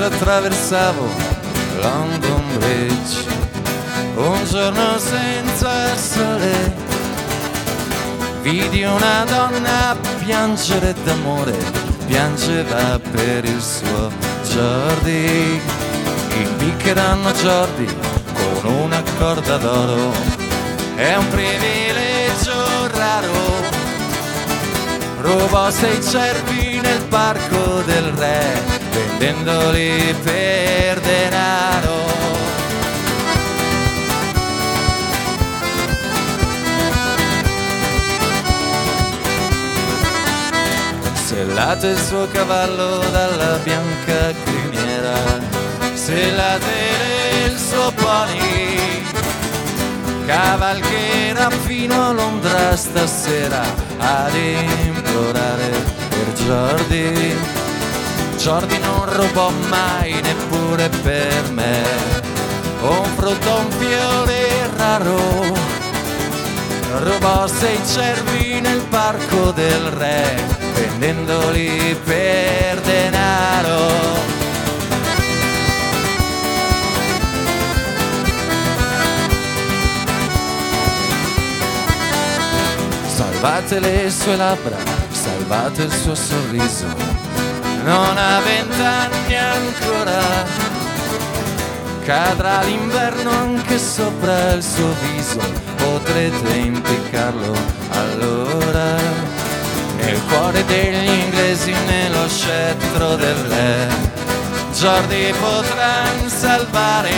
mentre attraversavo London Bridge. Un giorno senza sole vidi una donna piangere d'amore, piangeva per il suo Jordi. Impiccheranno Jordi con una corda d'oro, è un privilegio raro. Rubò 6 cervi nel parco del re, vendendoli per denaro. Sellate il suo cavallo dalla bianca criniera, sellate il suo pony, cavalcherà fino a Londra stasera ad implorare per Jordi. Jordi non rubò mai neppure per me un frutto, un fiore raro. Rubò 6 cervi nel parco del re, vendendoli per denaro. Salvate le sue labbra, salvate il suo sorriso, non ha 20 anni ancora, cadrà l'inverno anche sopra il suo viso, potrete impiccarlo allora. Nel cuore degli inglesi, nello scettro del re, Jordi potranno salvare,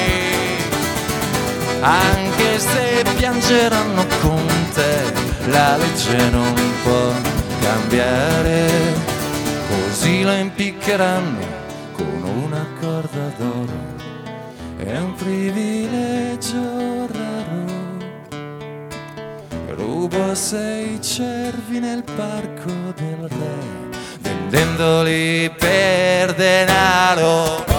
anche se piangeranno con te. La legge non può cambiare, così lo impiccheranno con una corda d'oro, è un privilegio raro. Rubo 6 cervi nel parco del re, vendendoli per denaro.